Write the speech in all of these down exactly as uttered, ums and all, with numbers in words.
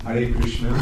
Hare Krishna.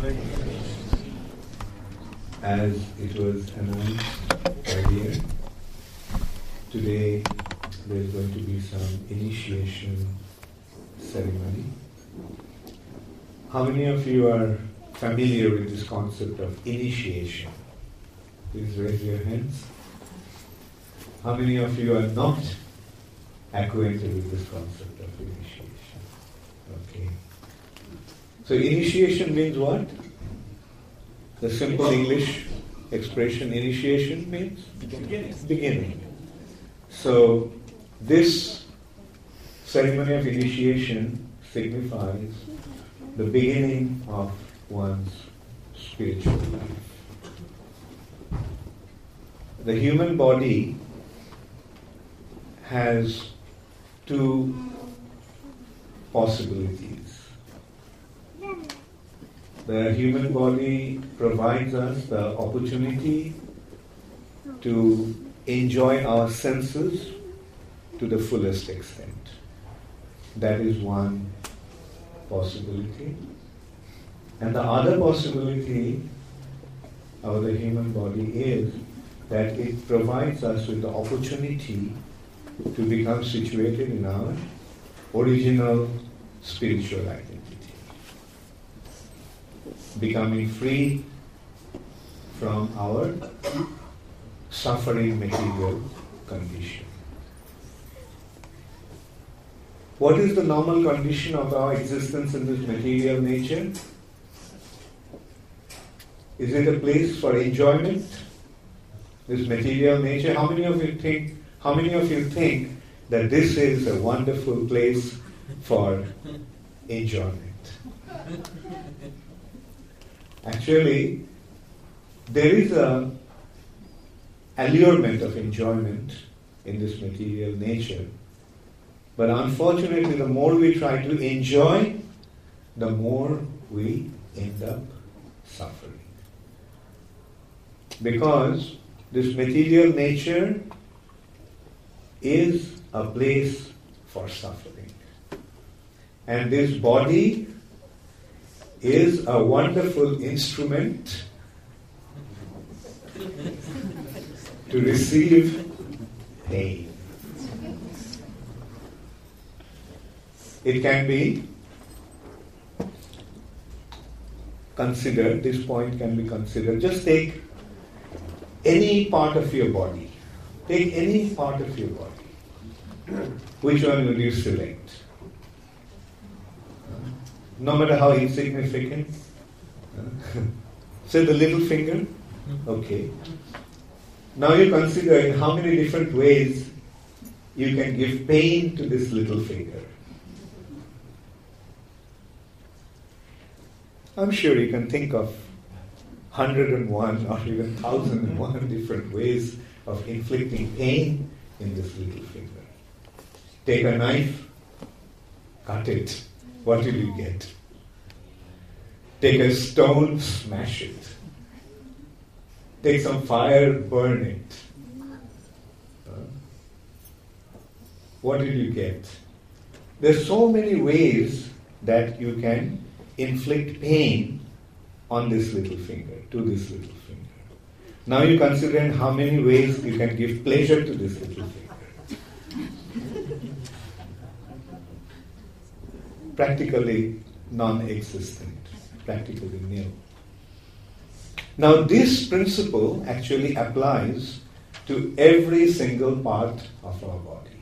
As it was announced earlier, today there is going to be some initiation ceremony. How many of you are familiar with this concept of initiation? Please raise your hands. How many of you are not acquainted with this concept of initiation? Okay. So initiation means what? The simple English expression initiation means? Beginning. Beginning. So this ceremony of initiation signifies the beginning of one's spiritual life. The human body has two possibilities. The human body provides us the opportunity to enjoy our senses to the fullest extent. That is one possibility. And the other possibility of the human body is that it provides us with the opportunity to become situated in our original spiritual identity. Becoming free from our suffering material condition. What is the normal condition of our existence in this material nature? Is it a place for enjoyment? This material nature? How many of you think how many of you think that this is a wonderful place for enjoyment? Actually, there is a allurement of enjoyment in this material nature. But unfortunately, the more we try to enjoy, the more we end up suffering. Because this material nature is a place for suffering. And this body is a wonderful instrument to receive pain. It can be considered, this point can be considered, just take any part of your body. Take any part of your body. Which one will you select? No matter how insignificant. Say the little finger. Okay. Now you consider in how many different ways you can give pain to this little finger. I'm sure you can think of one hundred and one or even one thousand and one different ways of inflicting pain in this little finger. Take a knife, cut it. What will you get? Take a stone, smash it. Take some fire, burn it. Uh, what will you get? There's so many ways that you can inflict pain on this little finger, to this little finger. Now you consider in how many ways you can give pleasure to this little finger. Practically non-existent, practically nil. Now this principle actually applies to every single part of our body.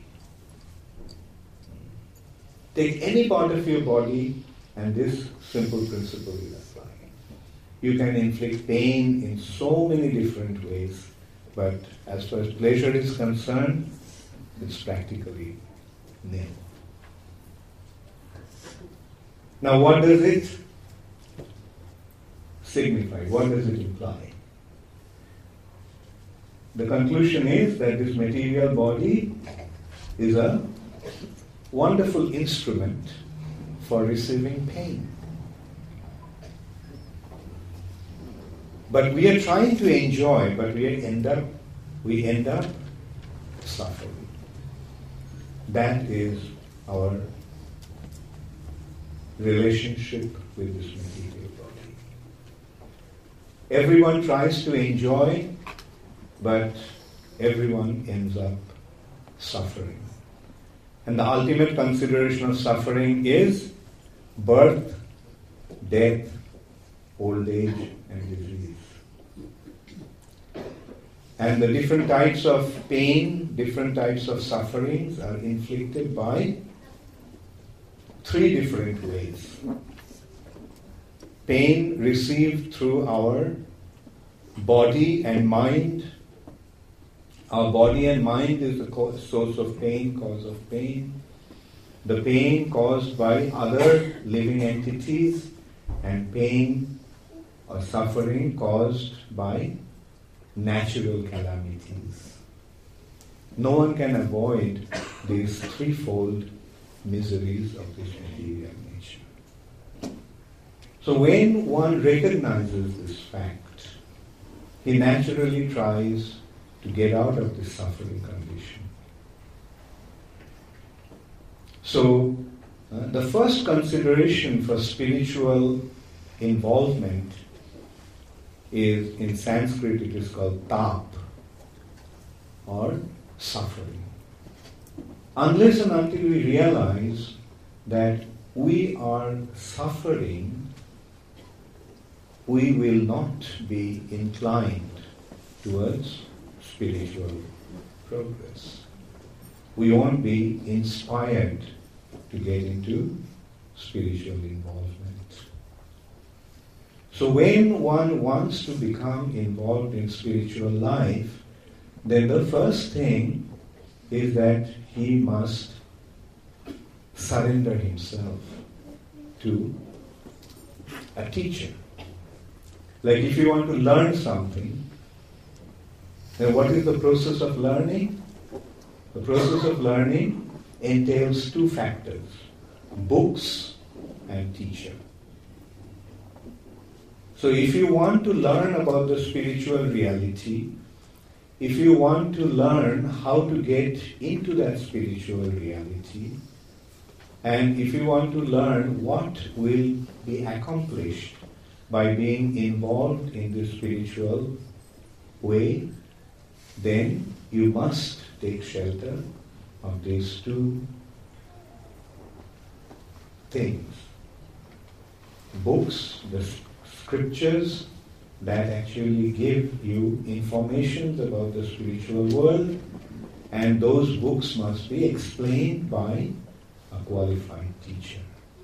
Take any part of your body and this simple principle will apply. You can inflict pain in so many different ways, but as far as pleasure is concerned, it's practically nil. Now what does it signify? What does it imply? The conclusion is that this material body is a wonderful instrument for receiving pain. But we are trying to enjoy, but we end up we end up suffering. That is our relationship with this material body. Everyone tries to enjoy, but everyone ends up suffering. And the ultimate consideration of suffering is birth, death, old age, and disease. And the different types of pain, different types of sufferings are inflicted by three different ways. Pain received through our body and mind. Our body and mind is the cause, source of pain, cause of pain. The pain caused by other living entities, and pain or suffering caused by natural calamities. No one can avoid these threefold miseries of this material nature. So when one recognizes this fact, he naturally tries to get out of this suffering condition. So uh, the first consideration for spiritual involvement is, in Sanskrit it is called tap, or suffering. Unless and until we realize that we are suffering, we will not be inclined towards spiritual progress. We won't be inspired to get into spiritual involvement. So when one wants to become involved in spiritual life, then the first thing is that he must surrender himself to a teacher. Like if you want to learn something, then what is the process of learning? The process of learning entails two factors: books and teacher. So if you want to learn about the spiritual reality, if you want to learn how to get into that spiritual reality, and if you want to learn what will be accomplished by being involved in the spiritual way, then you must take shelter of these two things. Books, the scriptures that actually give you information about the spiritual world, and those books must be explained by a qualified teacher.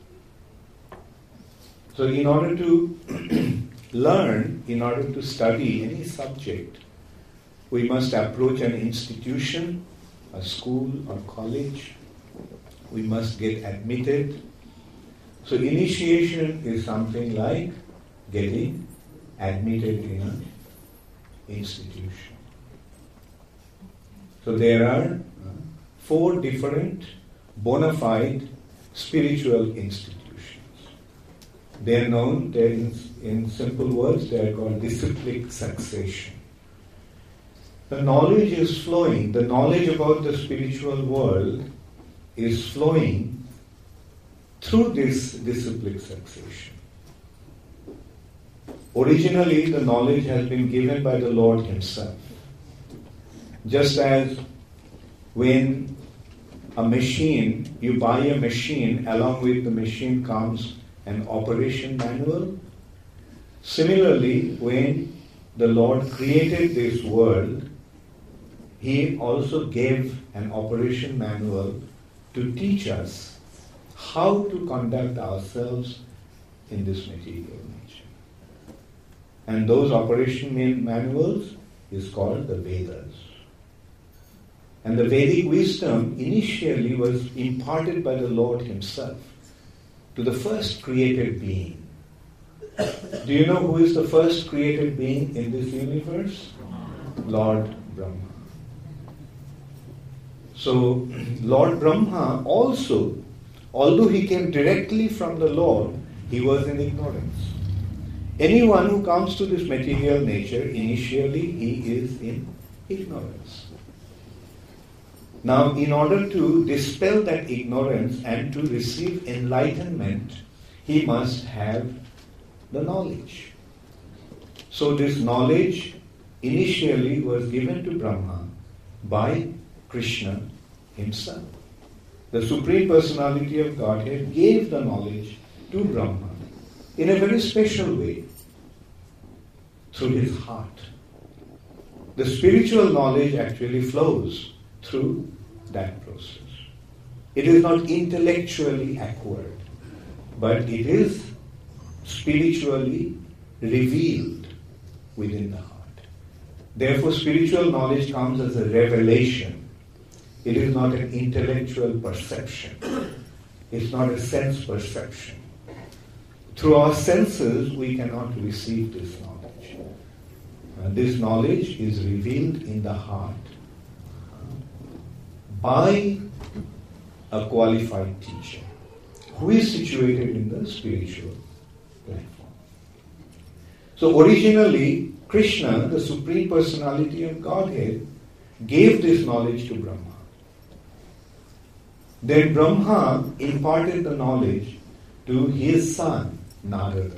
So in order to learn, in order to study any subject, we must approach an institution, a school or college. We must get admitted. So initiation is something like getting admitted in an institution. So there are four different bona fide spiritual institutions. They are known, they're in, in simple words, they are called disciplic succession. The knowledge is flowing, the knowledge about the spiritual world is flowing through this disciplic succession. Originally, the knowledge has been given by the Lord Himself. Just as when a machine, you buy a machine, along with the machine comes an operation manual. Similarly, when the Lord created this world, He also gave an operation manual to teach us how to conduct ourselves in this material nature. And those operation manuals is called the Vedas. And the Vedic wisdom initially was imparted by the Lord Himself to the first created being. Do you know who is the first created being in this universe? Lord Brahma. So, Lord Brahma also, although he came directly from the Lord, he was in ignorance. Anyone who comes to this material nature, initially he is in ignorance. Now, in order to dispel that ignorance and to receive enlightenment, he must have the knowledge. So this knowledge initially was given to Brahma by Krishna himself. The Supreme Personality of Godhead gave the knowledge to Brahma in a very special way, through his heart. The spiritual knowledge actually flows through that process. It is not intellectually acquired, but it is spiritually revealed within the heart. Therefore, spiritual knowledge comes as a revelation. It is not an intellectual perception. It's not a sense perception. Through our senses, we cannot receive this knowledge. And this knowledge is revealed in the heart by a qualified teacher who is situated in the spiritual platform. So originally, Krishna, the Supreme Personality of Godhead, gave this knowledge to Brahma. Then Brahma imparted the knowledge to his son, Narada.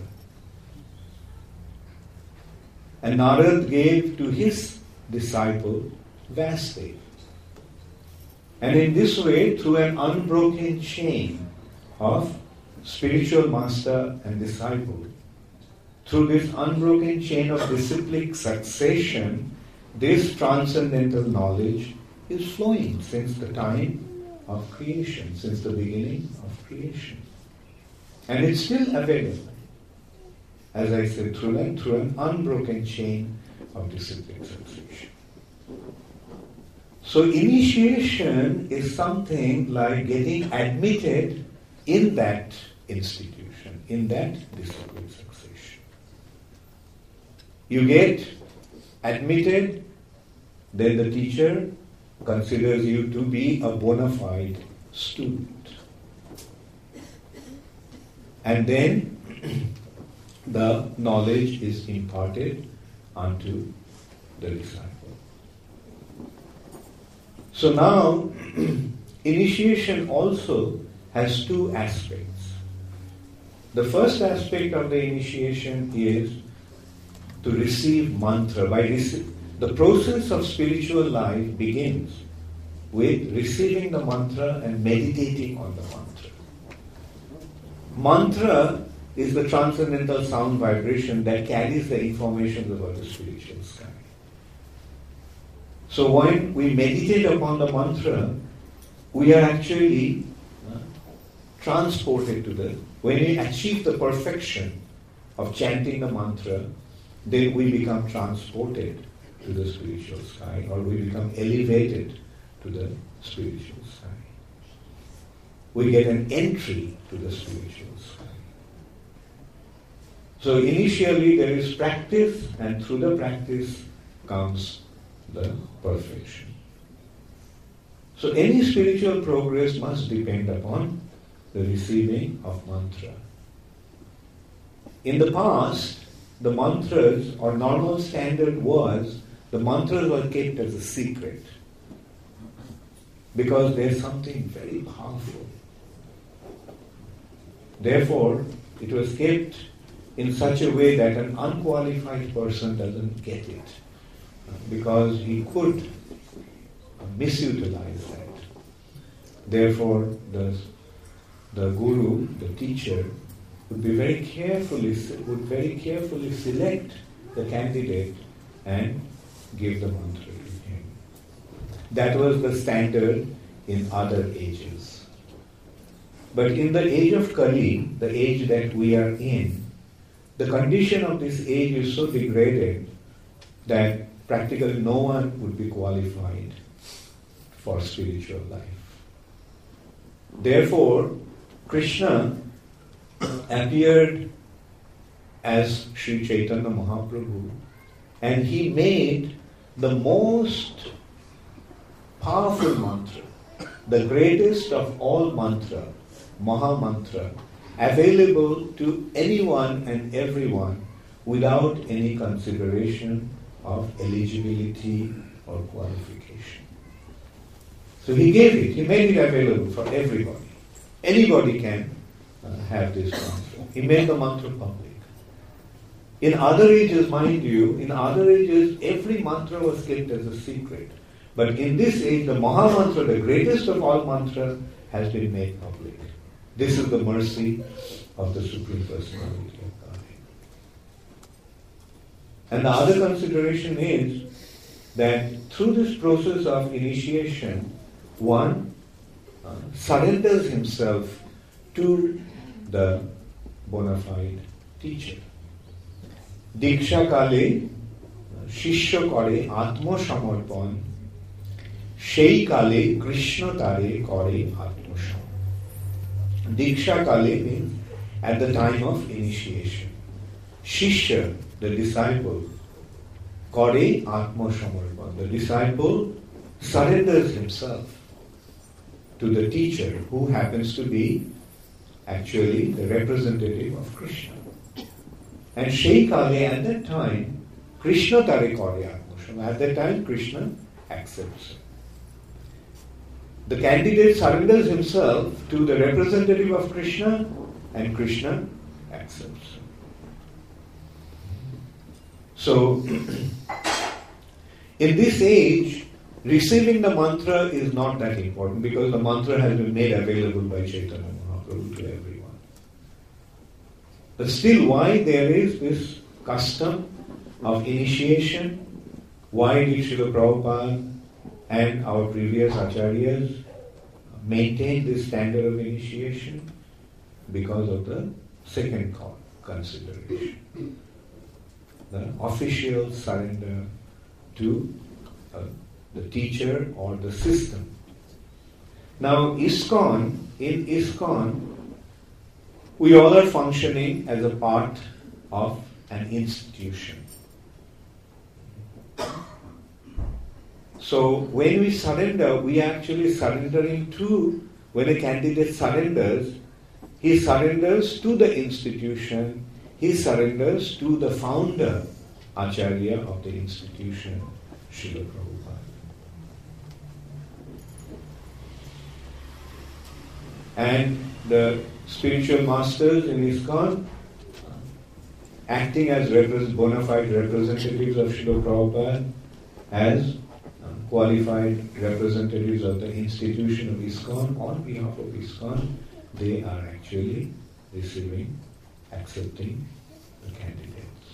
And Narada gave to his disciple, Vasudeva. And in this way, through an unbroken chain of spiritual master and disciple, through this unbroken chain of disciplic succession, this transcendental knowledge is flowing since the time of creation, since the beginning of creation. And it's still available, as I said, through an, through an unbroken chain of disciplic succession. So initiation is something like getting admitted in that institution, in that disciplic succession. You get admitted, then the teacher considers you to be a bona fide student. And then the knowledge is imparted unto the disciple. So now, initiation also has two aspects. The first aspect of the initiation is to receive mantra. By rece- the process of spiritual life begins with receiving the mantra and meditating on the mantra. Mantra is the transcendental sound vibration that carries the information about the spiritual sky. So when we meditate upon the mantra, we are actually uh, transported to the, when we achieve the perfection of chanting the mantra, then we become transported to the spiritual sky, or we become elevated to the spiritual sky. We get an entry to the spiritual sky. So initially there is practice, and through the practice comes the perfection. So any spiritual progress must depend upon the receiving of mantra. In the past, the mantras, or normal standard was, the mantras were kept as a secret because there's something very powerful. Therefore, it was kept in such a way that an unqualified person doesn't get it, because he could misutilize that. Therefore, the, the guru, the teacher, would be very carefully would very carefully select the candidate and give the mantra to him. That was the standard in other ages. But in the age of Kali, the age that we are in, the condition of this age is so degraded that practically no one would be qualified for spiritual life. Therefore, Krishna appeared as Sri Chaitanya Mahaprabhu, and he made the most powerful mantra, the greatest of all mantra, Maha Mantra, available to anyone and everyone without any consideration of eligibility or qualification. So he gave it, he made it available for everybody. Anybody can uh, have this mantra. He made the mantra public. In other ages, mind you, in other ages, every mantra was kept as a secret. But in this age, the Maha Mantra, the greatest of all mantras, has been made public. This is the mercy of the Supreme Personality of Godhead. And the other consideration is that through this process of initiation, one uh, surrenders himself to the bona fide teacher. Diksha kale shishya kore atma samarpan, সেই কালে কৃষ্ণ তারে করে আত্মসমর্পণ. Diksha kale means at the time of initiation. Shishya, the disciple, kore atmasamarpan. The disciple surrenders himself to the teacher, who happens to be actually the representative of Krishna. And সেই কালে, at that time, Krishna tare kore atmasamarpan. At that time, Krishna accepts him. The candidate surrenders himself to the representative of Krishna, and Krishna accepts him. So, in this age, receiving the mantra is not that important, because the mantra has been made available by Chaitanya Mahaprabhu to everyone. But still, why there is this custom of initiation? Why did Srila Prabhupada and our previous acharyas maintain this standard of initiation? Because of the second consideration, the official surrender to uh, the teacher or the system. Now, ISKCON, in ISKCON, we all are functioning as a part of an institution. So when we surrender, we are actually surrendering to, when a candidate surrenders, he surrenders to the institution, he surrenders to the founder, Acharya of the institution, Srila Prabhupada. And the spiritual masters in ISKCON, acting as repre- bona fide representatives of Srila Prabhupada, as qualified representatives of the institution of ISKCON, on behalf of ISKCON, they are actually receiving, accepting the candidates.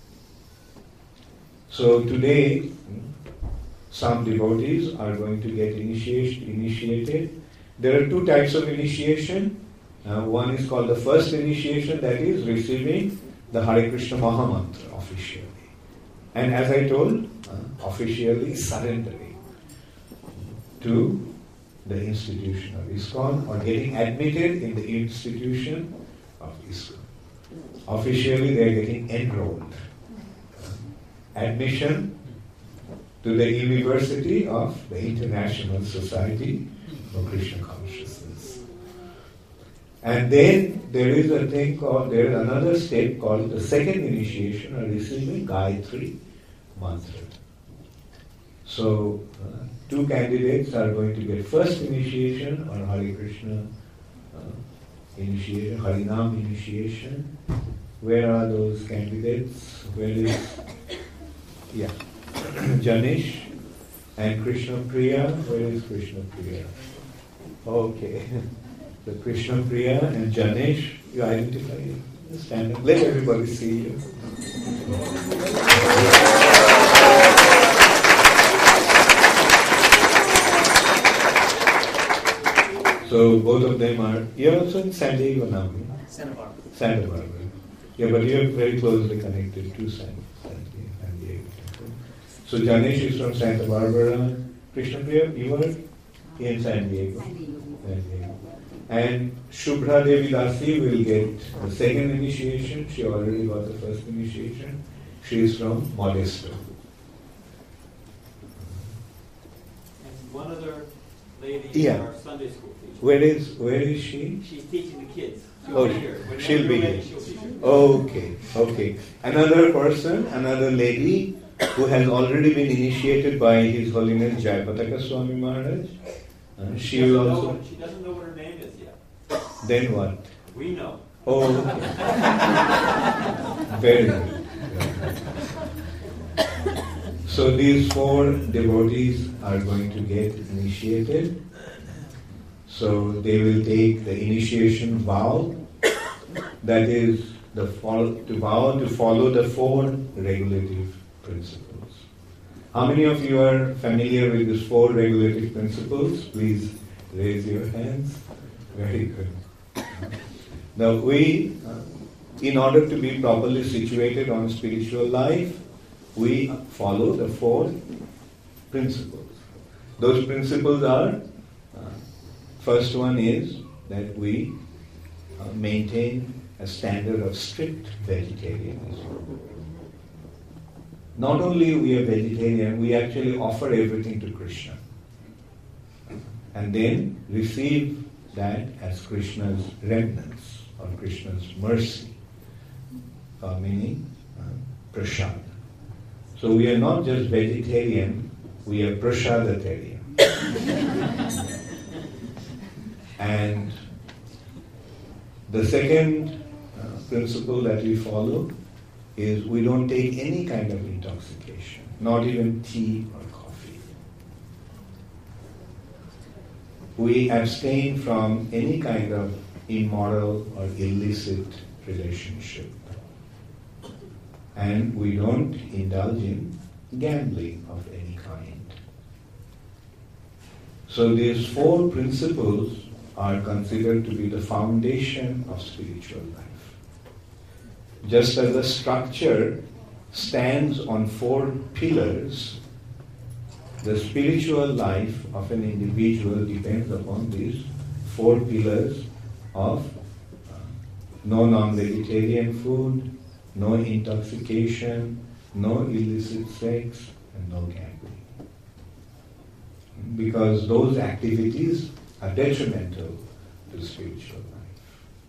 So today, some devotees are going to get initiate, initiated. There are two types of initiation. Uh, one is called the first initiation, that is receiving the Hare Krishna Maha Mantra officially. And as I told, uh, officially surrendering to the institution of ISKCON, or getting admitted in the institution of ISKCON. Officially, they are getting enrolled. Admission to the University of the International Society for Krishna Consciousness. And then there is a thing called, there is another step called the second initiation, or receiving Gayatri Mantra. So, uh, two candidates are going to get first initiation, or Hare Krishna uh, initiation, Harinam initiation. Where are those candidates? Where is, yeah, Janish and Krishna Priya. Where is Krishna Priya? Okay, so Krishna Priya and Janish, you identify, stand up, let everybody see you. So both of them are, you're also in San Diego now, you know? Santa Barbara. Santa Barbara. Yeah, but you're very closely connected to San, San Diego. So Janesh is from Santa Barbara. Krishna Priya, you are in San Diego. San Diego. San Diego. And Shubhra Devi Dasi will get the second initiation. She already got the first initiation. She is from Modesto. And one other lady Yeah. is our Sunday school teacher. Where is where is she? She's teaching the kids. She'll Oh, be here. When she'll they're be ready, here. she'll be here. Okay, okay. Another person, another lady who has already been initiated by His Holiness Jayapataka Swami Maharaj. Uh, she She will doesn't know also. what- She doesn't know what her name is yet. Then what? We know. Oh, okay. Very good. So these four devotees are going to get initiated. So they will take the initiation vow, that is the follow, to vow to follow the four regulative principles. How many of you are familiar with these four regulative principles? Please raise your hands. Very good. Now we, uh, in order to be properly situated on spiritual life, we follow the four principles. Those principles are, uh, first one is that we uh, maintain a standard of strict vegetarianism. Not only we are vegetarian, we actually offer everything to Krishna and then receive that as Krishna's remnants or Krishna's mercy, uh, meaning uh, prasad. So we are not just vegetarian, we are prasadatarian. And the second uh, principle that we follow is we don't take any kind of intoxication, not even tea or coffee. We abstain from any kind of immoral or illicit relationship. And we don't indulge in gambling of any kind. So these four principles are considered to be the foundation of spiritual life. Just as a structure stands on four pillars, the spiritual life of an individual depends upon these four pillars of uh, no non-vegetarian food, no intoxication, no illicit sex, and no gambling. Because those activities are detrimental to spiritual life.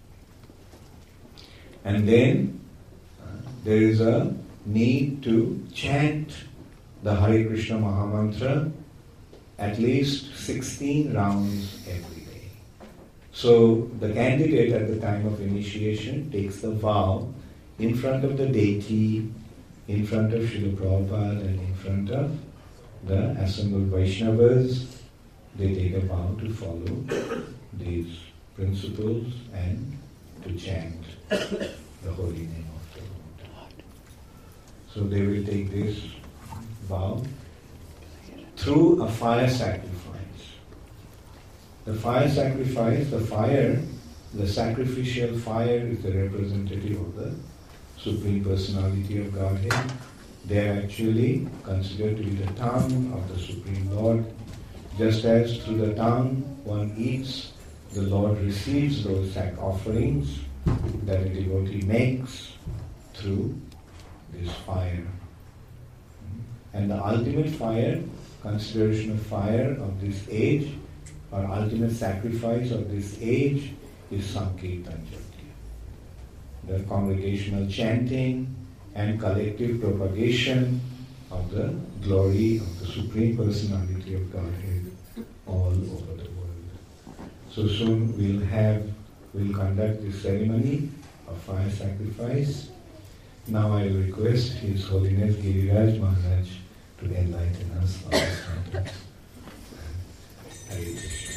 And then uh, there is a need to chant the Hare Krishna Mahamantra at least sixteen rounds every day. So the candidate at the time of initiation takes the vow in front of the deity, in front of Srila Prabhupada, and in front of the assembled Vaishnavas. They take a vow to follow these principles and to chant the holy name of the Lord. So they will take this vow through a fire sacrifice. The fire sacrifice, the fire, the sacrificial fire is the representative of the Supreme Personality of Godhead. They are actually considered to be the tongue of the Supreme Lord. Just as through the tongue one eats, the Lord receives those sac offerings that a devotee makes through this fire. And the ultimate fire, consideration of fire of this age, or ultimate sacrifice of this age, is Sankirtan Jyoti. The congregational chanting and collective propagation of the glory of the Supreme Personality of Godhead all over the world. So soon we'll have, we'll conduct this ceremony of fire sacrifice. Now I will request His Holiness Giriraj Maharaj to enlighten us on this topic. Hare Krishna.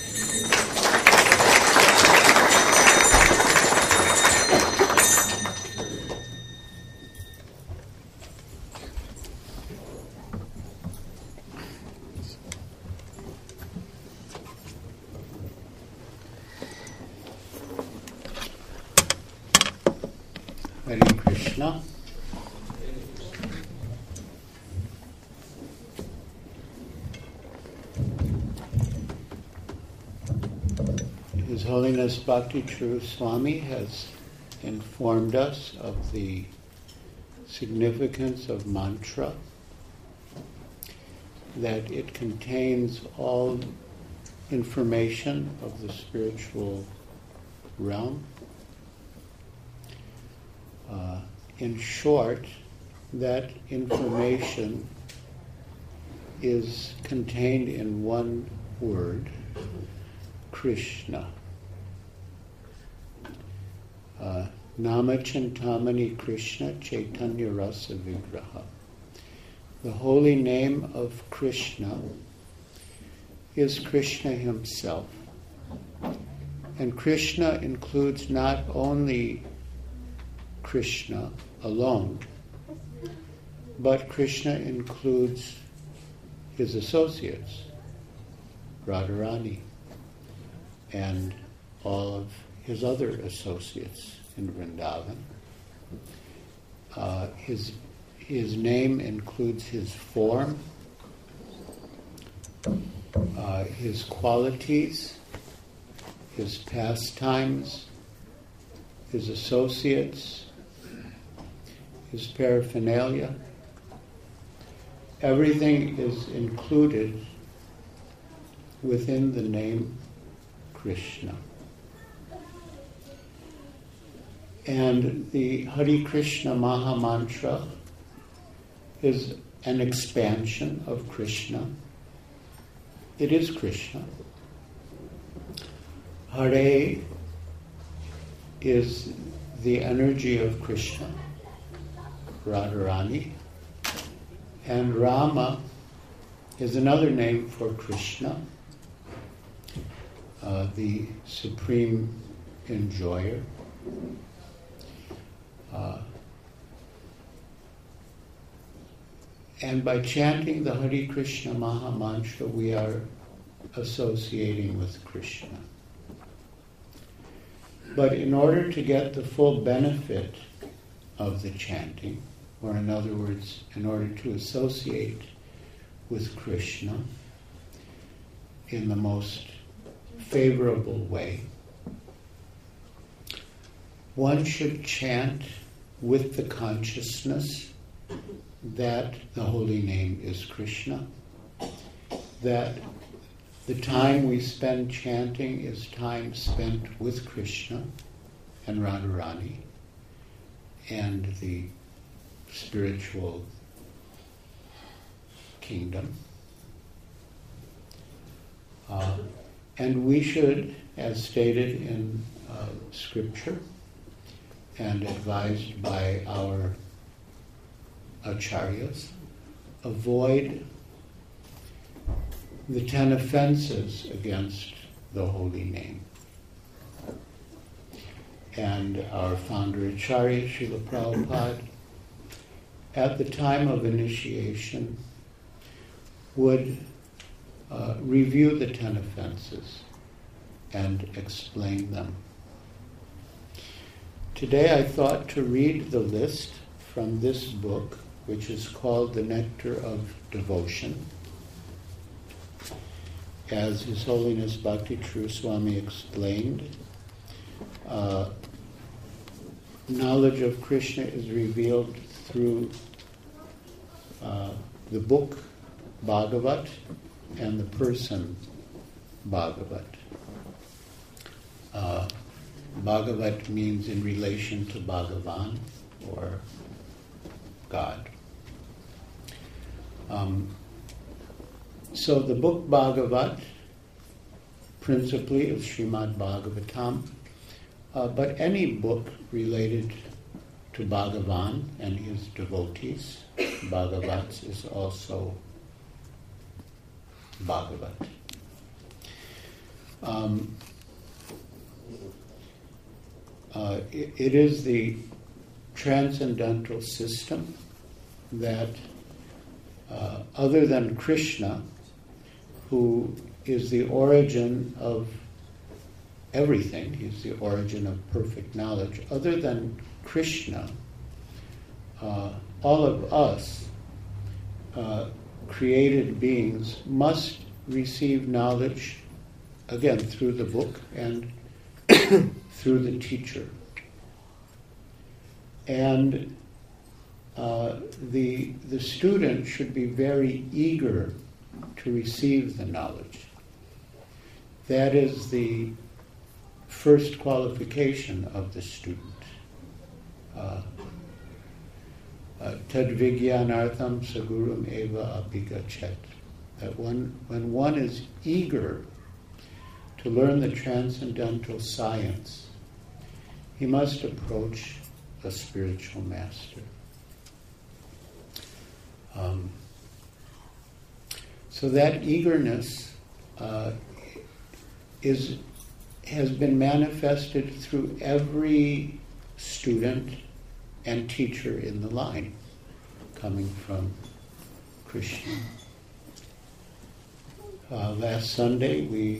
Hare Krishna. His Holiness Bhakti True Swami has informed us of the significance of mantra, that it contains all information of the spiritual realm. Uh, in short, that information is contained in one word, Krishna. Nama Chintamani Krishna Chaitanya Rasa Vigraha. The holy name of Krishna is Krishna himself. And Krishna includes not only Krishna alone, but Krishna includes his associates, Radharani, and all of his other associates in Vrindavan. Uh, his, his name includes his form, uh, his qualities, his pastimes, his associates, his paraphernalia. Everything is included within the name Krishna. And the Hare Krishna Maha Mantra is an expansion of Krishna. It is Krishna. Hare is the energy of Krishna, Radharani, and Rama is another name for Krishna, uh, the supreme enjoyer. Uh, and by chanting the Hare Krishna Maha Mantra, we are associating with Krishna. But in order to get the full benefit of the chanting, or in other words, in order to associate with Krishna in the most favorable way, one should chant with the consciousness that the holy name is Krishna, that the time we spend chanting is time spent with Krishna and Radharani and the spiritual kingdom. Uh, and we should, as stated in uh, Scripture and advised by our acharyas, avoid the ten offenses against the holy name. And our founder Acharya, Srila Prabhupada, at the time of initiation, would uh, review the ten offenses and explain them. Today I thought to read the list from this book, which is called The Nectar of Devotion. As His Holiness Bhakti True Swami explained, uh, knowledge of Krishna is revealed through uh, the book Bhagavat and the person Bhagavat. Uh, Bhagavat means in relation to Bhagavan, or God. Um, so the book Bhagavat principally is Srimad Bhagavatam, uh, but any book related to Bhagavan and his devotees, Bhagavats, is also Bhagavat. Um, uh, it, it is the transcendental system that, uh, other than Krishna, who is the origin of everything, he's the origin of perfect knowledge, other than Krishna, uh, all of us, uh, created beings, must receive knowledge, again, through the book and through the teacher. And uh, the, the student should be very eager to receive the knowledge. That is the first qualification of the student. Uh, uh, Tad vigyanartham sagurum eva abhigachet. That one, when one is eager to learn the transcendental science, he must approach a spiritual master. Um, so that eagerness uh, is has been manifested through every student and teacher in the line, coming from Krishna. Uh, last Sunday we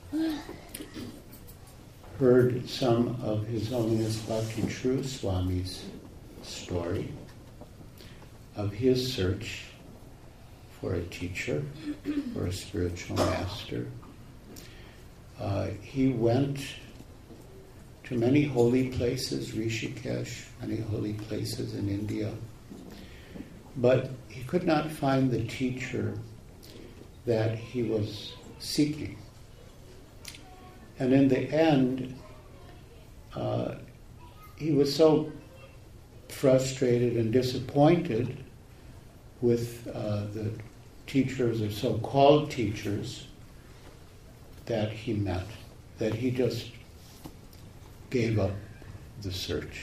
heard some of His Holiness Bhakti True Swami's story of his search for a teacher, for a spiritual master. Uh, he went to many holy places, Rishikesh, many holy places in India, but he could not find the teacher that he was seeking. And in the end, uh, he was so frustrated and disappointed with uh, the teachers or so-called teachers that he met, that he just gave up the search.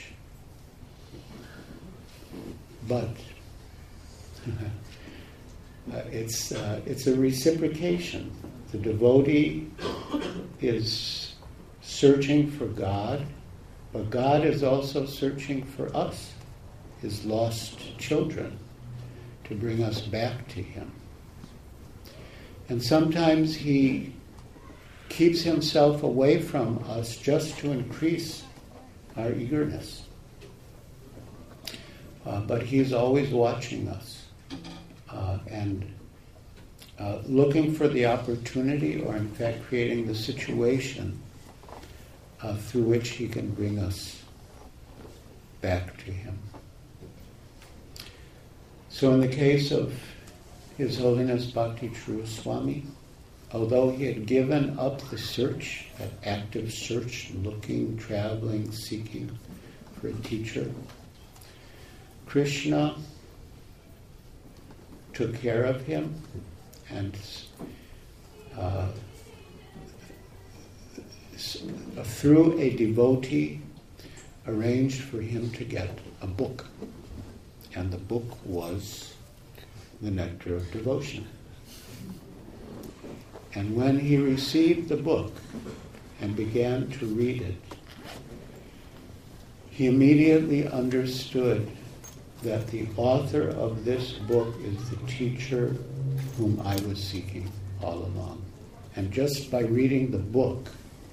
But uh, it's uh, it's a reciprocation. The devotee is searching for God, but God is also searching for us, His lost children, to bring us back to Him. And sometimes He keeps Himself away from us just to increase our eagerness. Uh, but He's always watching us uh, and uh, looking for the opportunity, or in fact creating the situation uh, through which He can bring us back to Him. So in the case of His Holiness Bhakti True Swami, although he had given up the search, that active search, looking, traveling, seeking for a teacher, Krishna took care of him and uh, through a devotee arranged for him to get a book. And the book was the Nectar of Devotion. And when he received the book and began to read it, he immediately understood that the author of this book is the teacher whom I was seeking all along. And just by reading the book,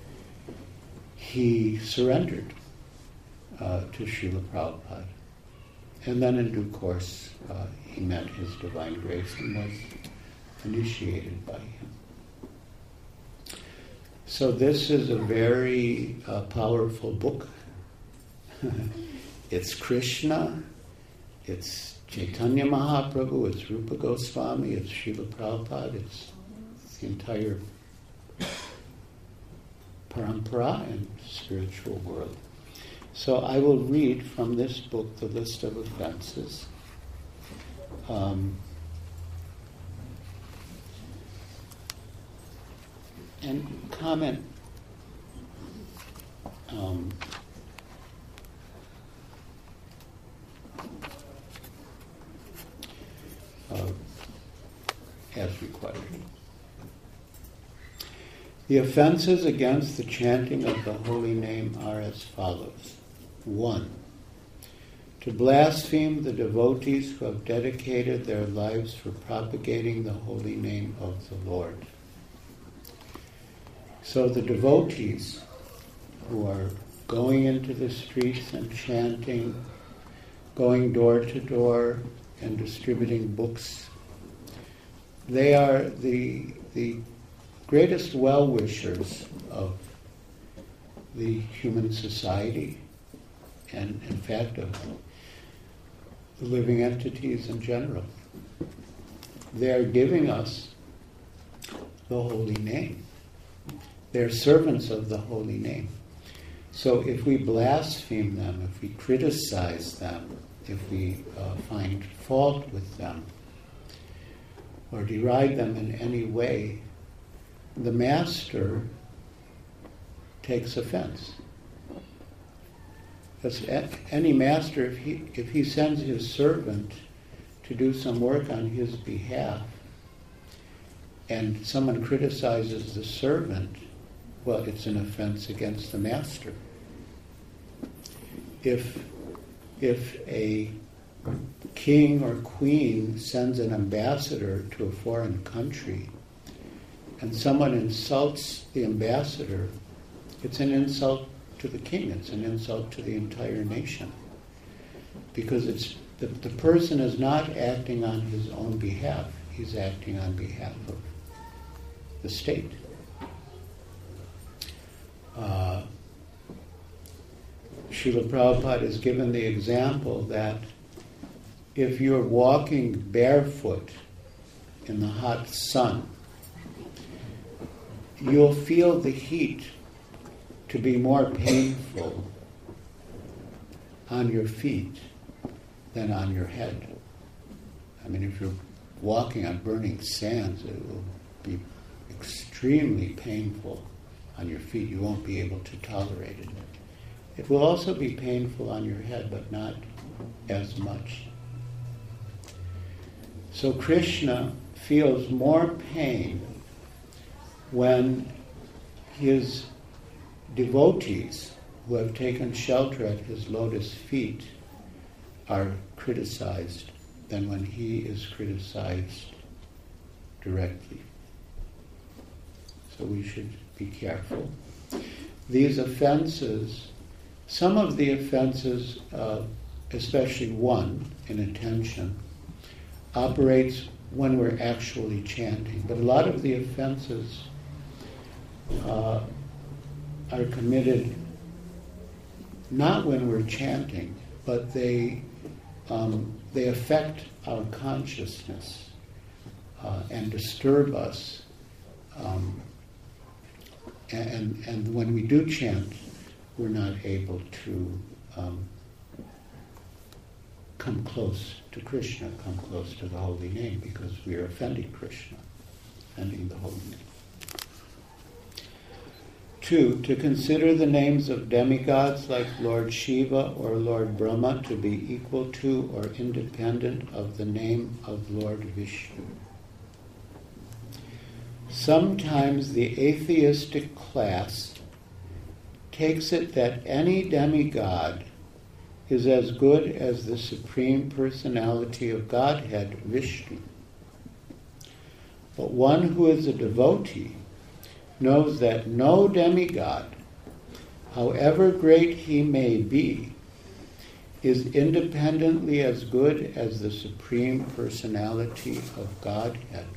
he surrendered uh, to Srila Prabhupada. And then in due course, uh, he met His Divine Grace and was initiated by him. So this is a very uh, powerful book. It's Krishna, it's Chaitanya Mahaprabhu, it's Rupa Goswami, it's Srila Prabhupada, it's the entire parampara and spiritual world. So I will read from this book the list of offenses. Um, and comment um, uh, as required. The offenses against the chanting of the holy name are as follows. One, to blaspheme the devotees who have dedicated their lives for propagating the holy name of the Lord. So the devotees who are going into the streets and chanting, going door to door and distributing books, they are the the greatest well-wishers of the human society and, in fact, of the living entities in general. They are giving us the holy name. They're servants of the holy name. So if we blaspheme them, if we criticize them, if we uh, find fault with them, or deride them in any way, the master takes offense. Because any master, if he, if he sends his servant to do some work on his behalf, and someone criticizes the servant, well, it's an offense against the master. If, if a king or queen sends an ambassador to a foreign country, and someone insults the ambassador, it's an insult to the king, it's an insult to the entire nation. Because it's the, the person is not acting on his own behalf, he's acting on behalf of the state. Uh, Srila Prabhupada has given the example that if you're walking barefoot in the hot sun, you'll feel the heat to be more painful on your feet than on your head. I mean, if you're walking on burning sands, it will be extremely painful on your feet. You won't be able to tolerate it. It will also be painful on your head, but not as much. So Krishna feels more pain when his devotees who have taken shelter at his lotus feet are criticized than when he is criticized directly. So we should be careful. These offenses, some of the offenses, uh, especially one, inattention, operates when we're actually chanting. But a lot of the offenses uh, are committed not when we're chanting, but they um, they affect our consciousness uh, and disturb us. Um, and, and when we do chant, we're not able to um, come close to Krishna, come close to the holy name, because we are offending Krishna, offending the holy name. Two, to consider the names of demigods like Lord Shiva or Lord Brahma to be equal to or independent of the name of Lord Vishnu. Sometimes the atheistic class takes it that any demigod is as good as the Supreme Personality of Godhead, Vishnu. But one who is a devotee knows that no demigod, however great he may be, is independently as good as the Supreme Personality of Godhead.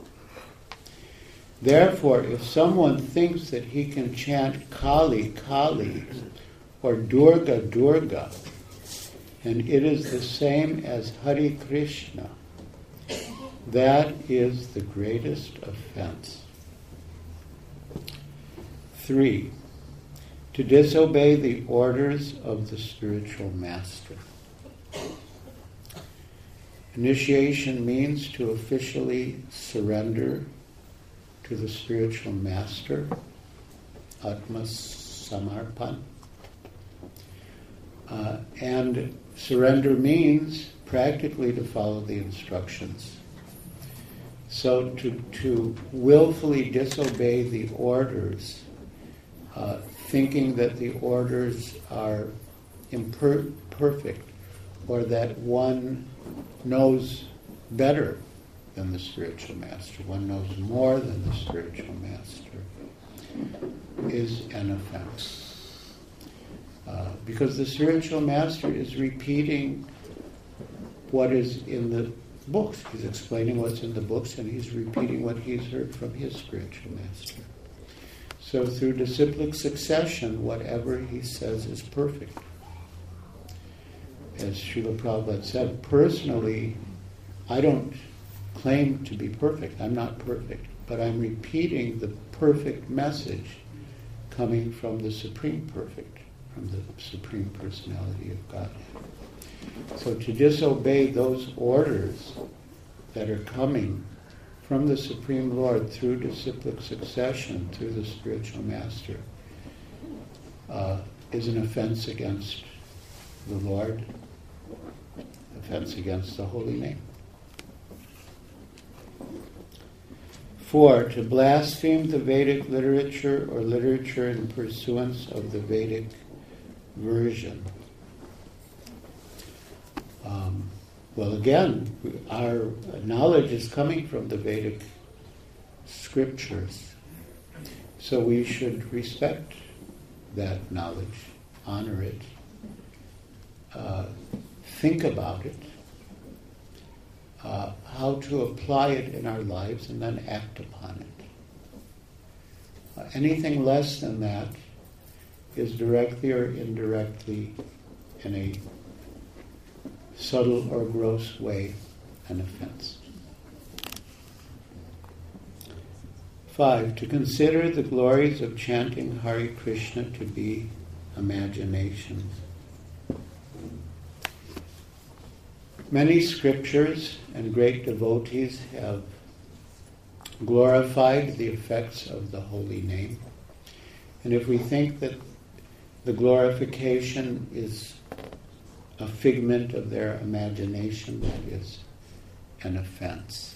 Therefore, if someone thinks that he can chant Kali, Kali, or Durga, Durga, and it is the same as Hare Krishna, that is the greatest offense. Three, to disobey the orders of the spiritual master. Initiation means to officially surrender to the spiritual master, Atma Samarpan. Uh, and surrender means practically to follow the instructions. So to, to willfully disobey the orders, uh, thinking that the orders are imperfect, or that one knows better than the spiritual master, one knows more than the spiritual master, is an offense. Uh, because the spiritual master is repeating what is in the books. He's explaining what's in the books, and he's repeating what he's heard from his spiritual master. So through disciplic succession, whatever he says is perfect. As Srila Prabhupada said, personally, I don't claim to be perfect. I'm not perfect. But I'm repeating the perfect message coming from the Supreme Perfect, from the Supreme Personality of Godhead. So to disobey those orders that are coming from the Supreme Lord through disciplic succession, through the spiritual master, uh, is an offense against the Lord, offense against the holy name. Four, to blaspheme the Vedic literature or literature in pursuance of the Vedic version. Um, well, again, our knowledge is coming from the Vedic scriptures, so we should respect that knowledge, honor it, uh, think about it, uh, how to apply it in our lives, and then act upon it. Uh, anything less than that is directly or indirectly, in a subtle or gross way, an offense. Five, to consider the glories of chanting Hare Krishna to be imaginations. Many scriptures and great devotees have glorified the effects of the holy name. And if we think that the glorification is a figment of their imagination, that is an offense.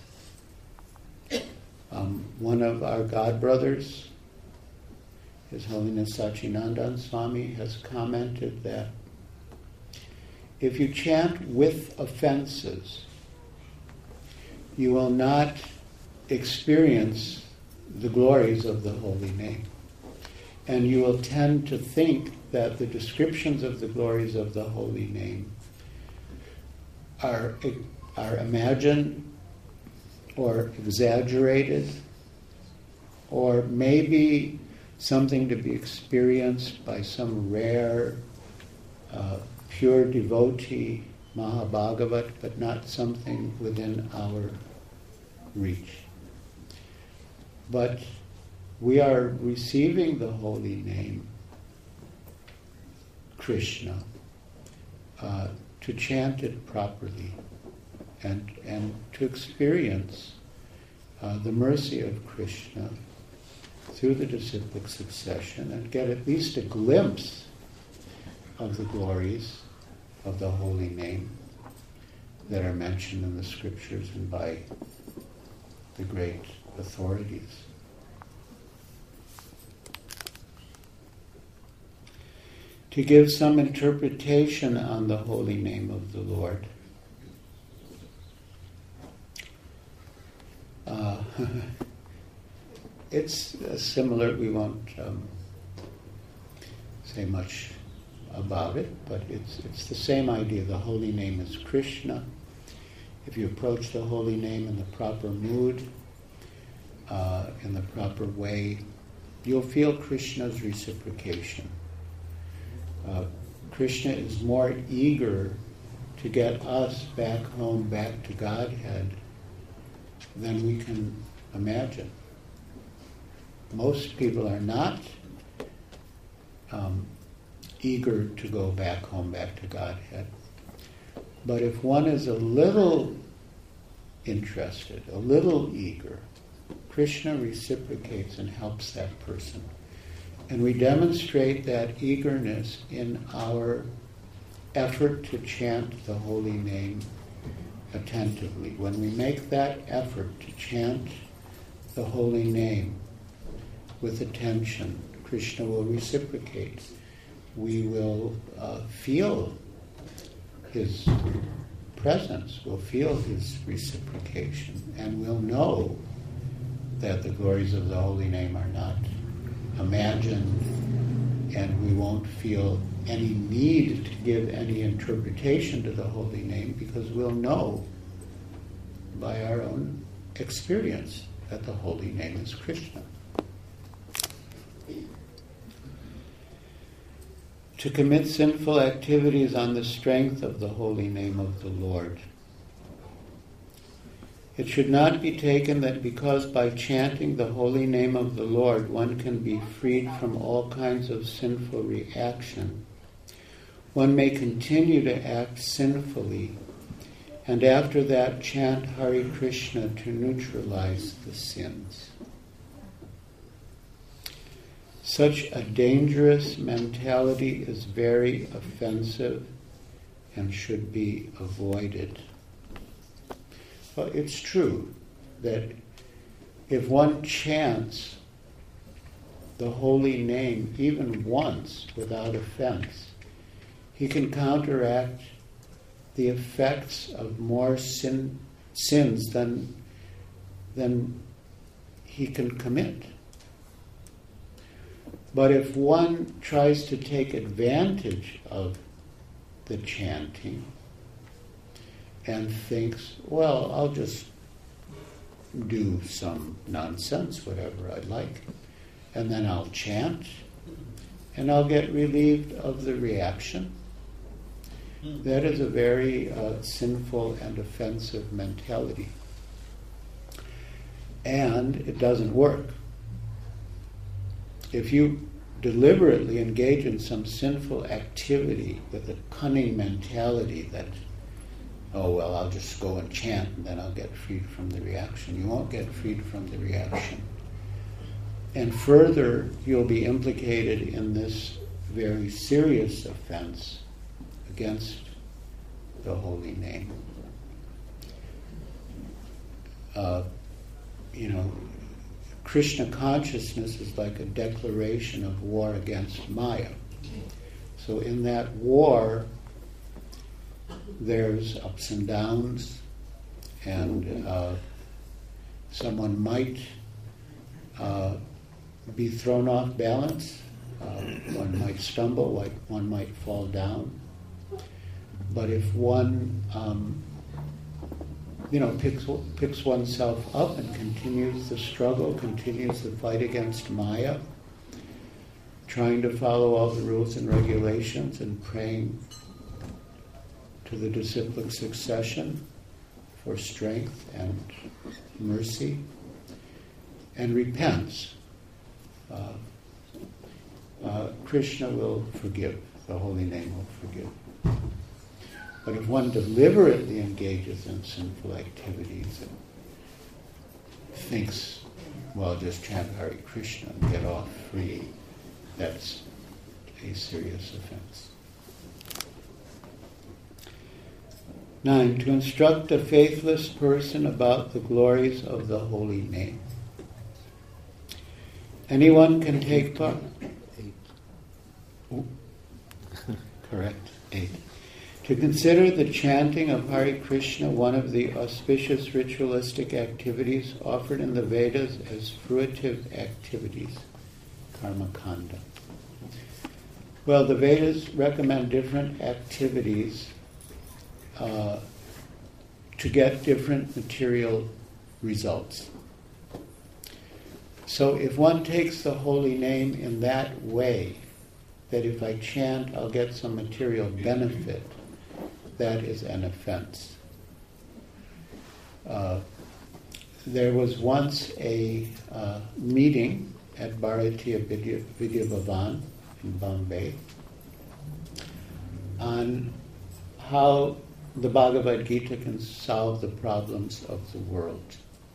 Um, one of our godbrothers, His Holiness Sachinandan Swami, has commented that if you chant with offenses, you will not experience the glories of the holy name. And you will tend to think that the descriptions of the glories of the holy name are, are imagined or exaggerated, or maybe something to be experienced by some rare, uh, pure devotee, Mahabhagavat, but not something within our reach. But we are receiving the holy name, Krishna, uh, to chant it properly and, and to experience uh, the mercy of Krishna through the disciplic succession and get at least a glimpse of the glories of the holy name that are mentioned in the scriptures and by the great authorities. To give some interpretation on the holy name of the Lord. Uh, it's uh, similar, we won't um, say much about it, but it's it's the same idea. The holy name is Krishna. If you approach the holy name in the proper mood, uh, in the proper way, you'll feel Krishna's reciprocation. Uh, Krishna is more eager to get us back home, back to Godhead, than we can imagine. Most people are not um, eager to go back home, back to Godhead. But if one is a little interested, a little eager, Krishna reciprocates and helps that person. And we demonstrate that eagerness in our effort to chant the holy name attentively. When we make that effort to chant the holy name with attention, Krishna will reciprocate. We will uh, feel his presence, we'll feel his reciprocation, and we'll know that the glories of the holy name are not imagined, and we won't feel any need to give any interpretation to the holy name, because we'll know by our own experience that the holy name is Krishna. To commit sinful activities on the strength of the holy name of the Lord. It should not be taken that because by chanting the holy name of the Lord one can be freed from all kinds of sinful reaction. One may continue to act sinfully, and after that chant Hare Krishna to neutralize the sins. Such a dangerous mentality is very offensive and should be avoided. Well, it's true that if one chants the holy name even once without offense, he can counteract the effects of more sin, sins than, than he can commit. But if one tries to take advantage of the chanting and thinks, well, I'll just do some nonsense, whatever I like, and then I'll chant, and I'll get relieved of the reaction, that is a very uh, sinful and offensive mentality. And it doesn't work. If you deliberately engage in some sinful activity with a cunning mentality that, oh, well, I'll just go and chant and then I'll get freed from the reaction, you won't get freed from the reaction. And further, you'll be implicated in this very serious offense against the holy name. Uh, you know, Krishna consciousness is like a declaration of war against Maya. So in that war, there's ups and downs, and uh, someone might uh, be thrown off balance. Uh, one might stumble, like one might fall down. But if one, um, you know, picks picks oneself up and continues the struggle, continues the fight against Maya, trying to follow all the rules and regulations and praying to the disciplic succession for strength and mercy, and repents, uh, uh, Krishna will forgive, the holy name will forgive. But if one deliberately engages in sinful activities and thinks, well, just chant Hare Krishna and get off free, that's a serious offense. Nine, to instruct a faithless person about the glories of the holy name. Anyone can take part. Eight. Oh. Correct, eight. To consider the chanting of Hare Krishna one of the auspicious ritualistic activities offered in the Vedas as fruitive activities, karma kanda. Well, the Vedas recommend different activities uh, to get different material results. So if one takes the holy name in that way, that if I chant I'll get some material benefit, that is an offense. Uh, there was once a uh, meeting at Bharatiya Vidya, Vidya Bhavan in Bombay on how the Bhagavad Gita can solve the problems of the world.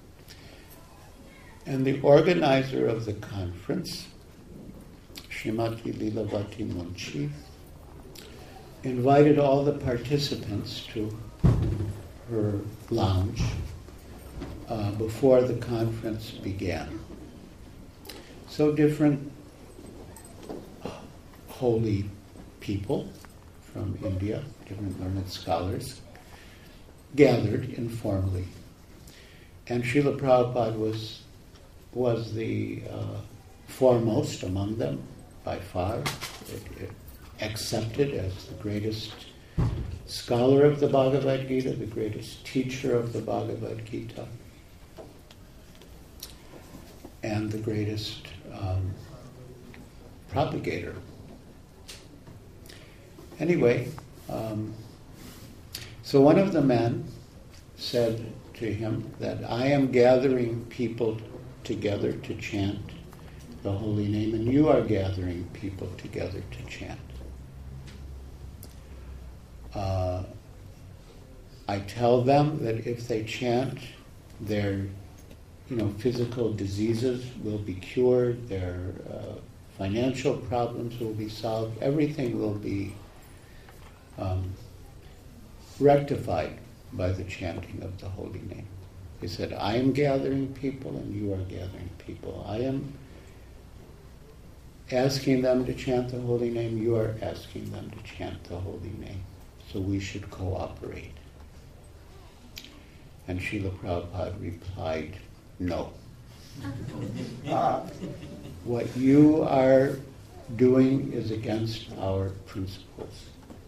And the organizer of the conference, Srimati Leelavati Munshi, invited all the participants to her lounge uh, before the conference began. So different holy people from India, different learned scholars, gathered informally. And Srila Prabhupada was, was the uh, foremost among them, by far. It, it, accepted as the greatest scholar of the Bhagavad Gita, the greatest teacher of the Bhagavad Gita, and the greatest um, propagator. Anyway, um, so one of the men said to him that I am gathering people together to chant the holy name, and you are gathering people together to chant. Uh, I tell them that if they chant, their, you know, physical diseases will be cured, their uh, financial problems will be solved, everything will be um, rectified by the chanting of the holy name. They said, I am gathering people and you are gathering people. I am asking them to chant the holy name, you are asking them to chant the holy name. So we should cooperate. And Srila Prabhupada replied, no. What you are doing is against our principles.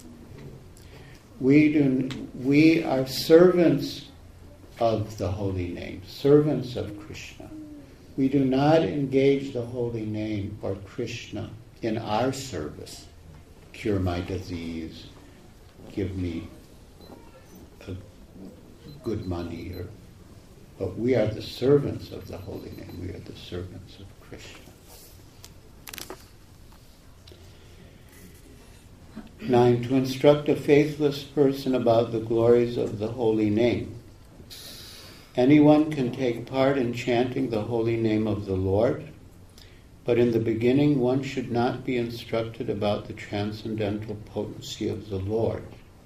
We do. We are servants of the holy name, servants of Krishna. We do not engage the holy name or Krishna in our service. Cure my disease, give me a good money, or but we are the servants of the holy name. We are the servants of Krishna. Nine, to instruct a faithless person about the glories of the holy name. Anyone can take part in chanting the holy name of the Lord, but in the beginning one should not be instructed about the transcendental potency of the Lord.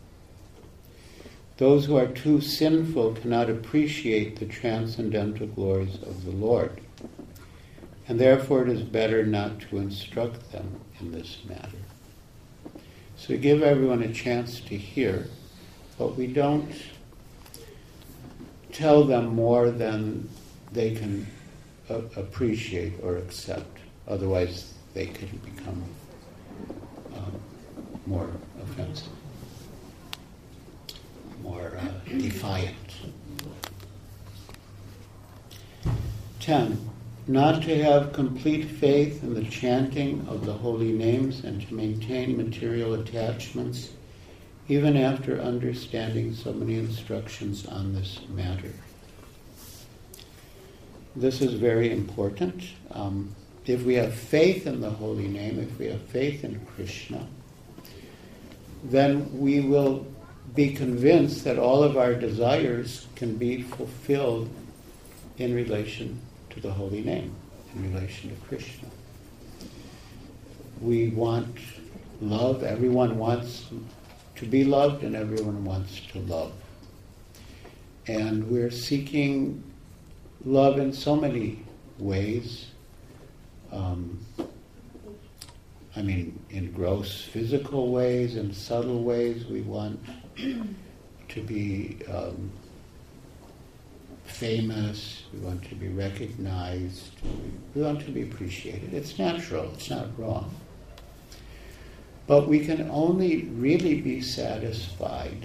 Those who are too sinful cannot appreciate the transcendental glories of the Lord, and therefore it is better not to instruct them in this matter. So we give everyone a chance to hear, but we don't tell them more than they can uh, appreciate or accept. Otherwise, they can become um, more offensive, more uh, defiant. Ten, not to have complete faith in the chanting of the holy names and to maintain material attachments even after understanding so many instructions on this matter. This is very important. Um, if we have faith in the holy name, if we have faith in Krishna, then we will be convinced that all of our desires can be fulfilled in relation to the holy name, in relation to Krishna. We want love. Everyone wants to be loved, and everyone wants to love. And we're seeking love in so many ways. Um, I mean, in gross physical ways, in subtle ways. We want to be um, famous. We want to be recognized. We want to be appreciated. It's natural. It's not wrong. But we can only really be satisfied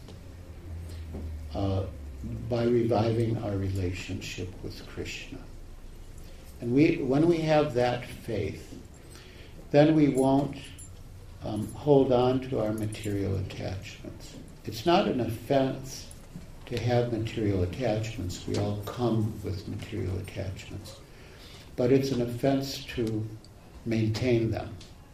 uh, by reviving our relationship with Krishna. And we, when we have that faith, then we won't um, hold on to our material attachments. It's not an offense to have material attachments. We all come with material attachments. But it's an offense to maintain them.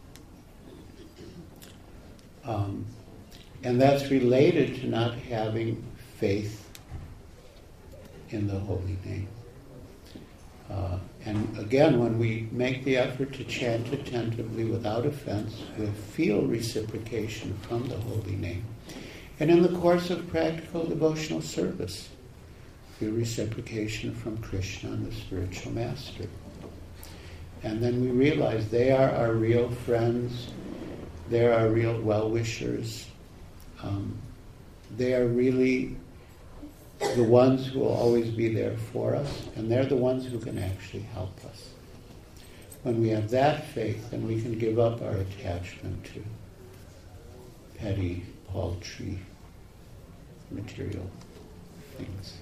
Um, and that's related to not having faith in the holy name. Uh, and again, when we make the effort to chant attentively without offense, we'll feel reciprocation from the holy name. And in the course of practical devotional service, feel reciprocation from Krishna and the spiritual master. And then we realize they are our real friends. They're our real well-wishers. Um, they are really the ones who will always be there for us, and they're the ones who can actually help us. When we have that faith, then we can give up our attachment to petty, paltry, material things.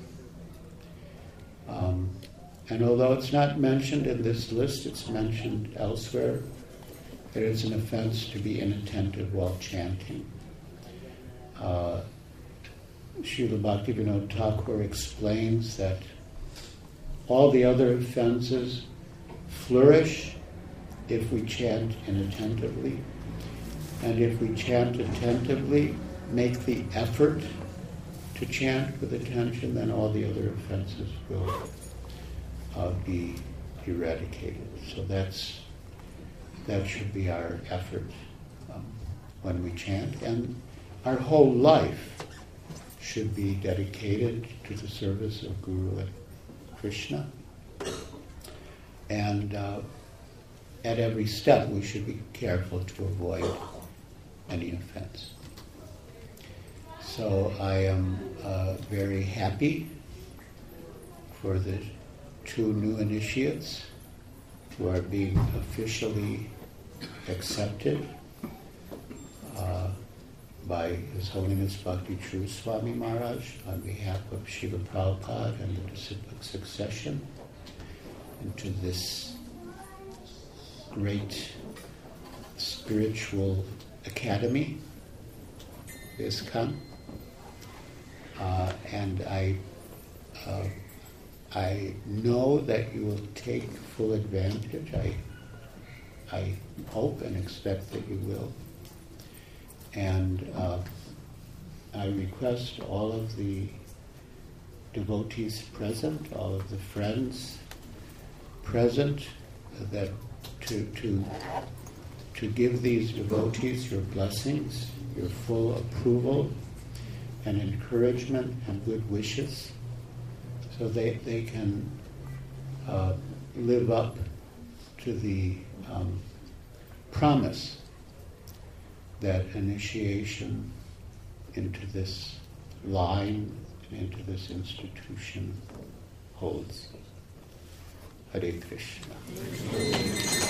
Um, and although it's not mentioned in this list, it's mentioned elsewhere. It is an offense to be inattentive while chanting. Uh, Srila Bhaktivinoda Thakur explains that all the other offenses flourish if we chant inattentively. And if we chant attentively, make the effort to chant with attention, then all the other offenses will uh, be eradicated. So that's That should be our effort um, when we chant. And our whole life should be dedicated to the service of Guru and Krishna. And uh, at every step we should be careful to avoid any offense. So I am uh, very happy for the two new initiates who are being officially accepted uh, by His Holiness Bhakti True Swami Maharaj on behalf of Srila Prabhupada and the disciplic succession into this great spiritual academy, ISKCON. Uh, and I, uh, I know that you will take full advantage. I, I hope and expect that you will. And uh, I request all of the devotees present, all of the friends present, that to to to give these devotees your blessings, your full approval and encouragement and good wishes, so they they can uh, live up to the um, promise that initiation into this line, into this institution holds. Hare Krishna.